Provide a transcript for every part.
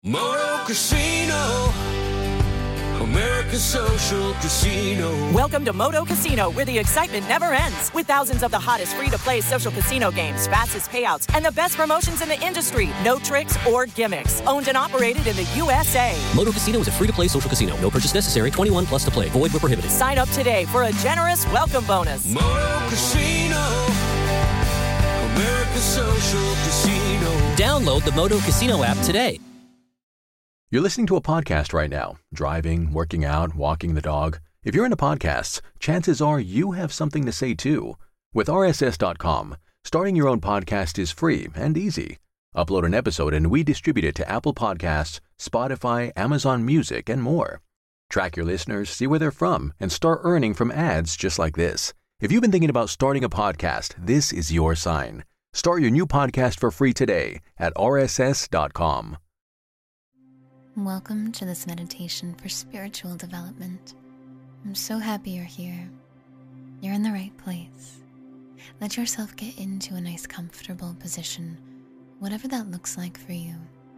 Moto Casino, America's social casino. Welcome to Moto Casino, where the excitement never ends. With thousands of the hottest free-to-play social casino games, fastest payouts, and the best promotions in the industry. No tricks or gimmicks. Owned and operated in the USA. Moto Casino is a free-to-play social casino. No purchase necessary. 21 plus to play. Void where prohibited. Sign up today for a generous welcome bonus. Moto Casino, America's social casino. Download the Moto Casino app today. You're listening to a podcast right now, driving, working out, walking the dog. If you're into podcasts, chances are you have something to say too. With RSS.com, starting your own podcast is free and easy. Upload an episode and we distribute it to Apple Podcasts, Spotify, Amazon Music, and more. Track your listeners, see where they're from, and start earning from ads just like this. If you've been thinking about starting a podcast, this is your sign. Start your new podcast for free today at RSS.com. Welcome to this meditation for spiritual development. I'm so happy you're here. You're in the right place. Let yourself get into a nice comfortable position, whatever that looks like for you.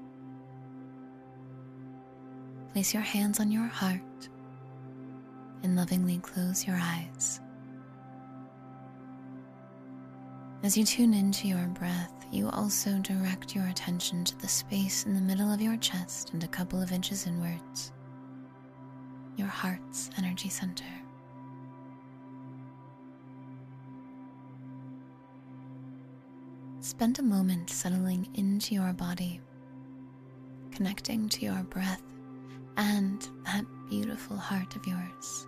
Place your hands on your heart and lovingly close your eyes. As you tune into your breath, you also direct your attention to the space in the middle of your chest and a couple of inches inwards, your heart's energy center. Spend a moment settling into your body, connecting to your breath and that beautiful heart of yours.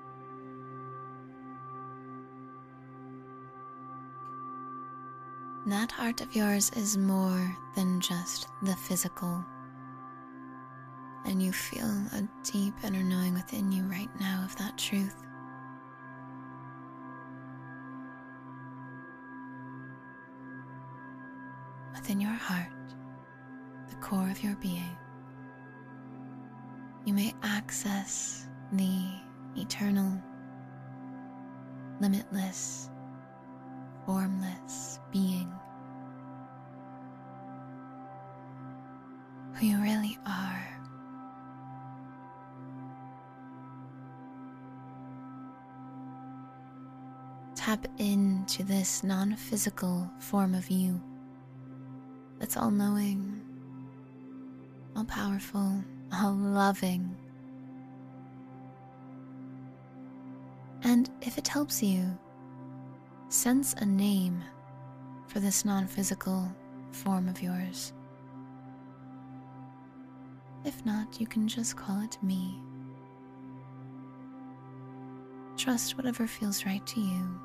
That heart of yours is more than just the physical, and you feel a deep inner knowing within you right now of that truth. Within your heart, the core of your being, you may access the eternal, limitless, formless being who you really are. Tap into this non-physical form of you that's all-knowing, all-powerful, all-loving. And if it helps you, sense a name for this non-physical form of yours. If not, you can just call it me. Trust whatever feels right to you.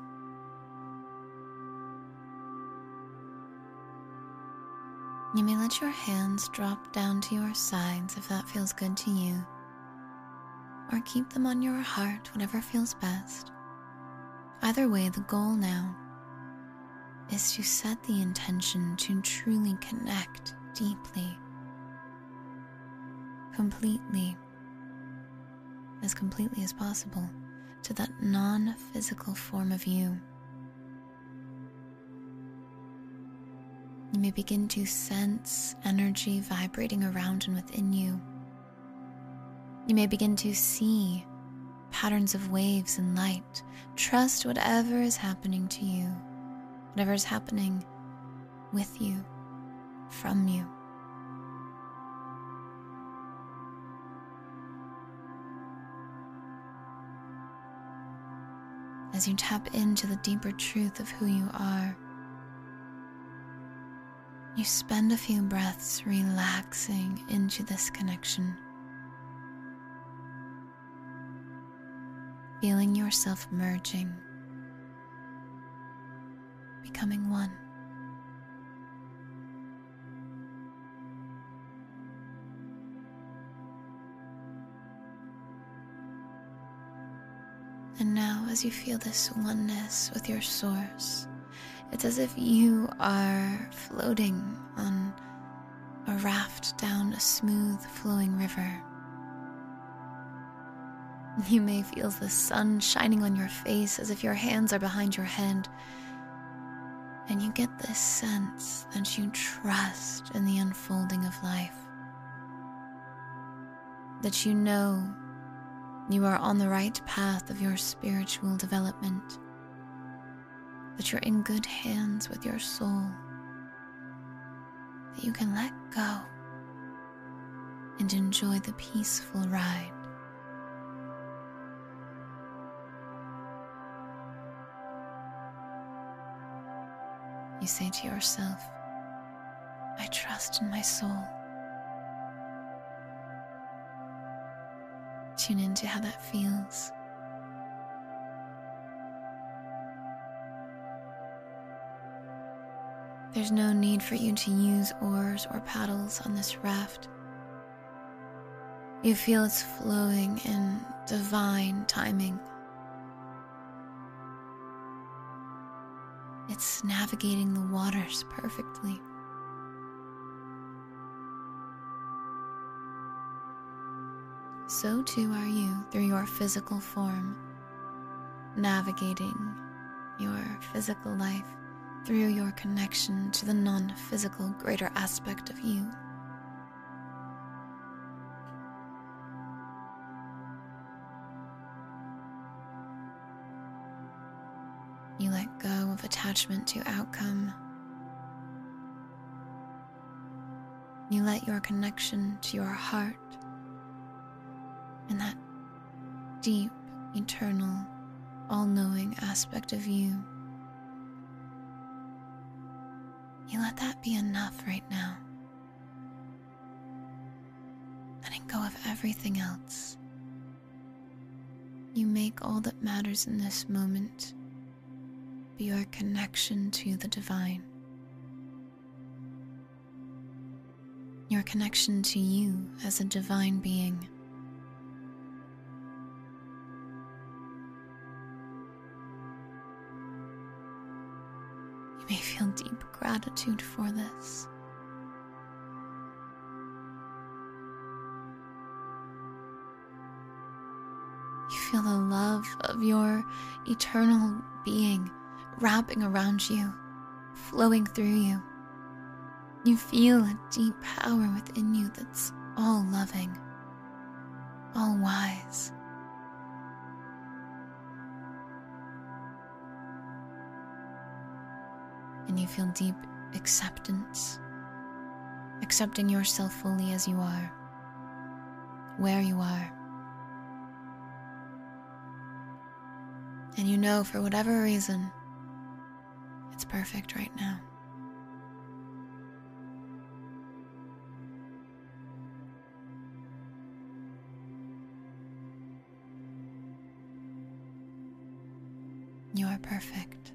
You may let your hands drop down to your sides if that feels good to you, or keep them on your heart, whatever feels best. Either way, the goal now is to set the intention to truly connect deeply, completely as possible, to that non-physical form of you. You may begin to sense energy vibrating around and within you. You may begin to see patterns of waves and light. Trust whatever is happening to you, whatever is happening with you, from you. As you tap into the deeper truth of who you are, you spend a few breaths relaxing into this connection, feeling yourself merging, becoming one. And now, as you feel this oneness with your source, it's as if you are floating on a raft down a smooth flowing river. You may feel the sun shining on your face as if your hands are behind your head, and you get this sense that you trust in the unfolding of life. that you know you are on the right path of your spiritual development, that you're in good hands with your soul, that you can let go and enjoy the peaceful ride. You say to yourself, I trust in my soul. Tune into how that feels. There's no need for you to use oars or paddles on this raft. You feel it's flowing in divine timing. It's navigating the waters perfectly. So too are you through your physical form, navigating your physical life through your connection to the non-physical greater aspect of you. You let go of attachment to outcome. You let your connection to your heart and that deep, eternal, all-knowing aspect of you. You let that be enough right now. Letting go of everything else. You make all that matters in this moment be your connection to the divine. Your connection to you as a divine being. You may feel deep gratitude for this. You feel the love of your eternal being wrapping around you, flowing through you. You feel a deep power within you that's all loving, all wise. And you feel deep acceptance, accepting yourself fully as you are, where you are. And you know, for whatever reason, it's perfect right now. You are perfect.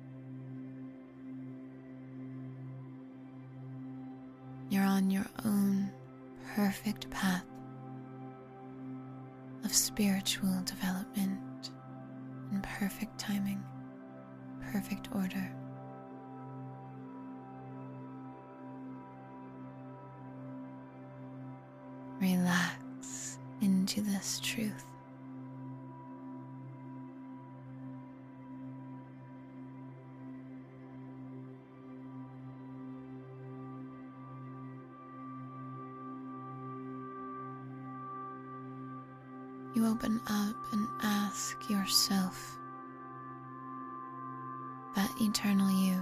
You're on your own perfect path of spiritual development in perfect timing, perfect order. Relax into this truth. You open up and ask yourself, that eternal you,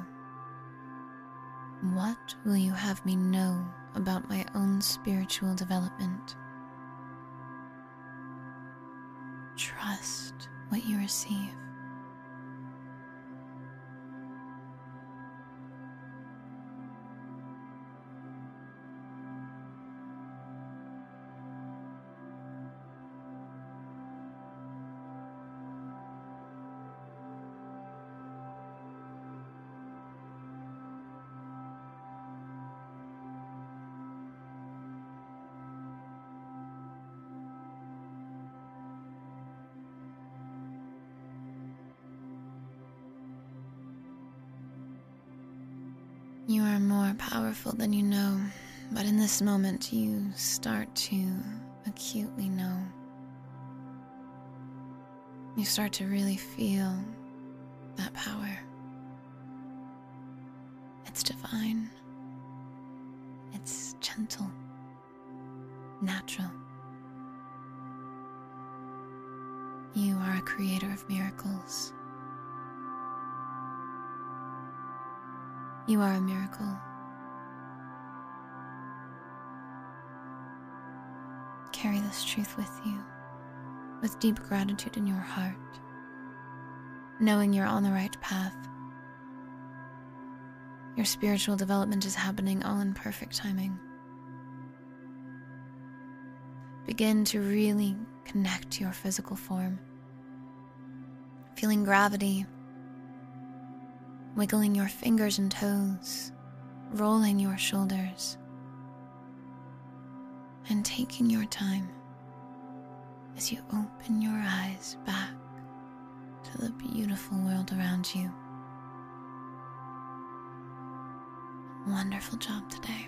what will you have me know about my own spiritual development? Trust what you receive. You are more powerful than you know, but in this moment you start to acutely know. You start to really feel that power. It's divine. It's gentle, natural, You are a creator of miracles. You are a miracle. Carry this truth with you, with deep gratitude in your heart, knowing you're on the right path. Your spiritual development is happening all in perfect timing. Begin to really connect to your physical form, feeling gravity, wiggling your fingers and toes, rolling your shoulders, and taking your time as you open your eyes back to the beautiful world around you. Wonderful job today.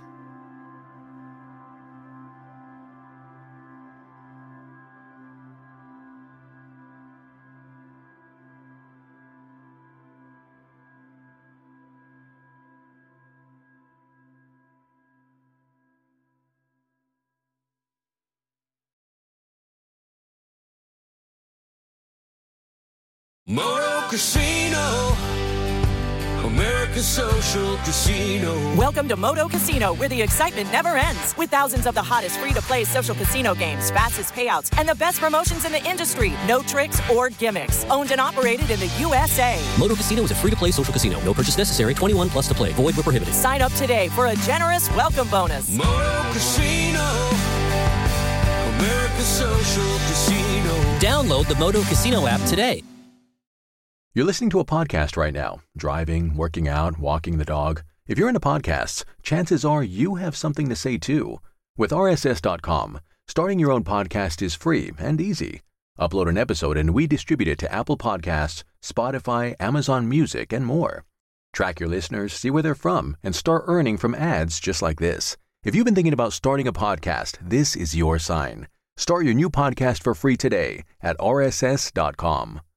Moto Casino, America's social casino. Welcome to Moto Casino, where the excitement never ends. With thousands of the hottest free-to-play social casino games, fastest payouts, and the best promotions in the industry. No tricks or gimmicks. Owned and operated in the USA. Moto Casino is a free-to-play social casino. No purchase necessary. 21 plus to play. Void where prohibited. Sign up today for a generous welcome bonus. Moto Casino, America's social casino. Download the Moto Casino app today. You're listening to a podcast right now, driving, working out, walking the dog. If you're into podcasts, chances are you have something to say too. With RSS.com, starting your own podcast is free and easy. Upload an episode and we distribute it to Apple Podcasts, Spotify, Amazon Music, and more. Track your listeners, see where they're from, and start earning from ads just like this. If you've been thinking about starting a podcast, this is your sign. Start your new podcast for free today at RSS.com.